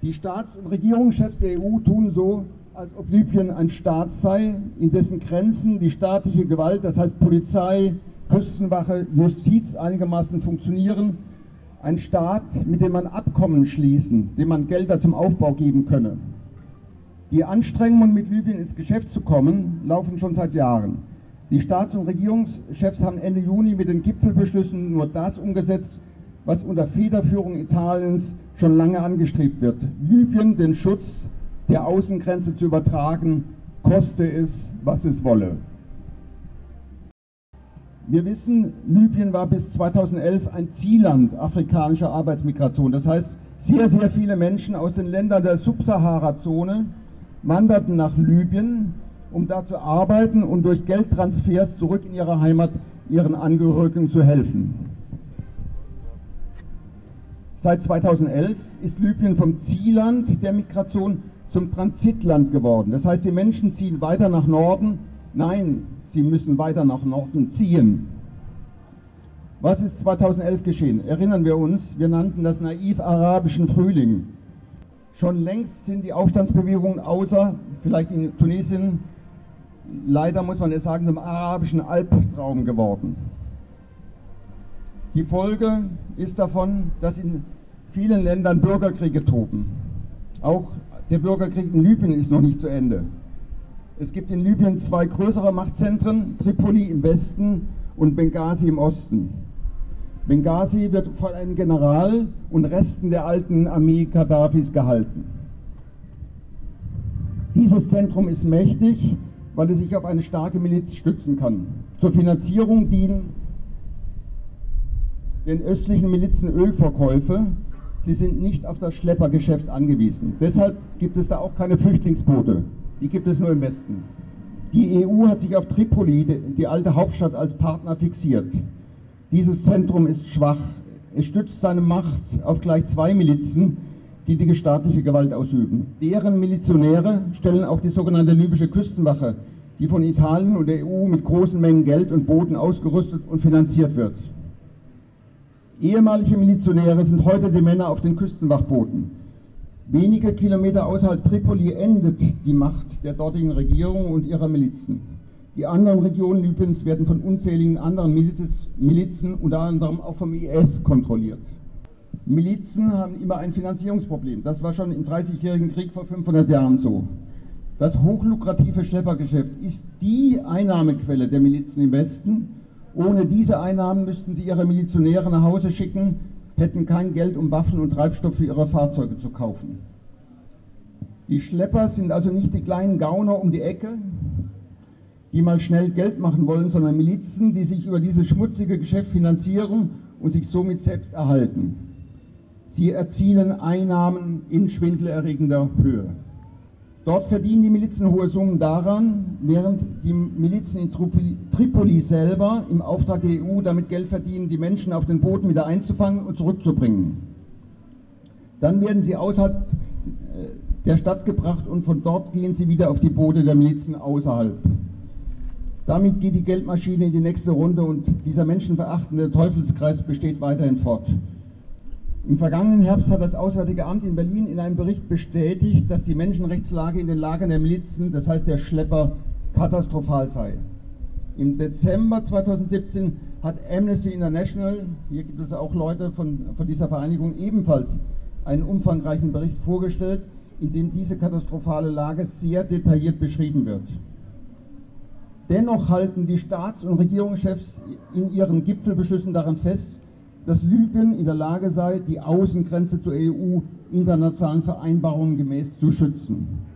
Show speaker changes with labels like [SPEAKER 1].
[SPEAKER 1] Die Staats- und Regierungschefs der EU tun so, als ob Libyen ein Staat sei, in dessen Grenzen die staatliche Gewalt, das heißt Polizei, Küstenwache, Justiz einigermaßen funktionieren. Ein Staat, mit dem man Abkommen schließen, dem man Gelder zum Aufbau geben könne. Die Anstrengungen, mit Libyen ins Geschäft zu kommen, laufen schon seit Jahren. Die Staats- und Regierungschefs haben Ende Juni mit den Gipfelbeschlüssen nur das umgesetzt, was unter Federführung Italiens schon lange angestrebt wird. Libyen den Schutz der Außengrenze zu übertragen, koste es, was es wolle. Wir wissen, Libyen war bis 2011 ein Zielland afrikanischer Arbeitsmigration. Das heißt, sehr, sehr viele Menschen aus den Ländern der Subsahara-Zone wanderten nach Libyen, um da zu arbeiten und durch Geldtransfers zurück in ihre Heimat ihren Angehörigen zu helfen. Seit 2011 ist Libyen vom Zielland der Migration zum Transitland geworden. Das heißt, die Menschen ziehen weiter nach Norden. Nein, sie müssen weiter nach Norden ziehen. Was ist 2011 geschehen? Erinnern wir uns, wir nannten das naiv arabischen Frühling. Schon längst sind die Aufstandsbewegungen außer, vielleicht in Tunesien, leider muss man es sagen, zum arabischen Albtraum geworden. Die Folge ist davon, dass in vielen Ländern Bürgerkriege toben. Auch der Bürgerkrieg in Libyen ist noch nicht zu Ende. Es gibt in Libyen zwei größere Machtzentren, Tripoli im Westen und Benghazi im Osten. Benghazi wird von einem General und Resten der alten Armee Gaddafis gehalten. Dieses Zentrum ist mächtig, weil es sich auf eine starke Miliz stützen kann. Zur Finanzierung dienen den östlichen Milizen Ölverkäufe. Sie sind nicht auf das Schleppergeschäft angewiesen. Deshalb gibt es da auch keine Flüchtlingsboote. Die gibt es nur im Westen. Die EU hat sich auf Tripoli, die alte Hauptstadt, als Partner fixiert. Dieses Zentrum ist schwach. Es stützt seine Macht auf gleich zwei Milizen, die die staatliche Gewalt ausüben. Deren Milizionäre stellen auch die sogenannte libysche Küstenwache, die von Italien und der EU mit großen Mengen Geld und Booten ausgerüstet und finanziert wird. Ehemalige Milizionäre sind heute die Männer auf den Küstenwachbooten. Wenige Kilometer außerhalb Tripoli endet die Macht der dortigen Regierung und ihrer Milizen. Die anderen Regionen Libyens werden von unzähligen anderen Milizen, unter anderem auch vom IS, kontrolliert. Milizen haben immer ein Finanzierungsproblem. Das war schon im 30-jährigen Krieg vor 500 Jahren so. Das hochlukrative Schleppergeschäft ist die Einnahmequelle der Milizen im Westen. Ohne diese Einnahmen müssten sie ihre Milizionäre nach Hause schicken, hätten kein Geld, um Waffen und Treibstoff für ihre Fahrzeuge zu kaufen. Die Schlepper sind also nicht die kleinen Gauner um die Ecke, die mal schnell Geld machen wollen, sondern Milizen, die sich über dieses schmutzige Geschäft finanzieren und sich somit selbst erhalten. Sie erzielen Einnahmen in schwindelerregender Höhe. Dort verdienen die Milizen hohe Summen daran, während die Milizen in Tripoli selber im Auftrag der EU damit Geld verdienen, die Menschen auf den Booten wieder einzufangen und zurückzubringen. Dann werden sie außerhalb der Stadt gebracht und von dort gehen sie wieder auf die Boote der Milizen außerhalb. Damit geht die Geldmaschine in die nächste Runde und dieser menschenverachtende Teufelskreis besteht weiterhin fort. Im vergangenen Herbst hat das Auswärtige Amt in Berlin in einem Bericht bestätigt, dass die Menschenrechtslage in den Lagern der Milizen, das heißt der Schlepper, katastrophal sei. Im Dezember 2017 hat Amnesty International, hier gibt es auch Leute von dieser Vereinigung, ebenfalls einen umfangreichen Bericht vorgestellt, in dem diese katastrophale Lage sehr detailliert beschrieben wird. Dennoch halten die Staats- und Regierungschefs in ihren Gipfelbeschlüssen daran fest, dass Libyen in der Lage sei, die Außengrenze zur EU internationalen Vereinbarungen gemäß zu schützen.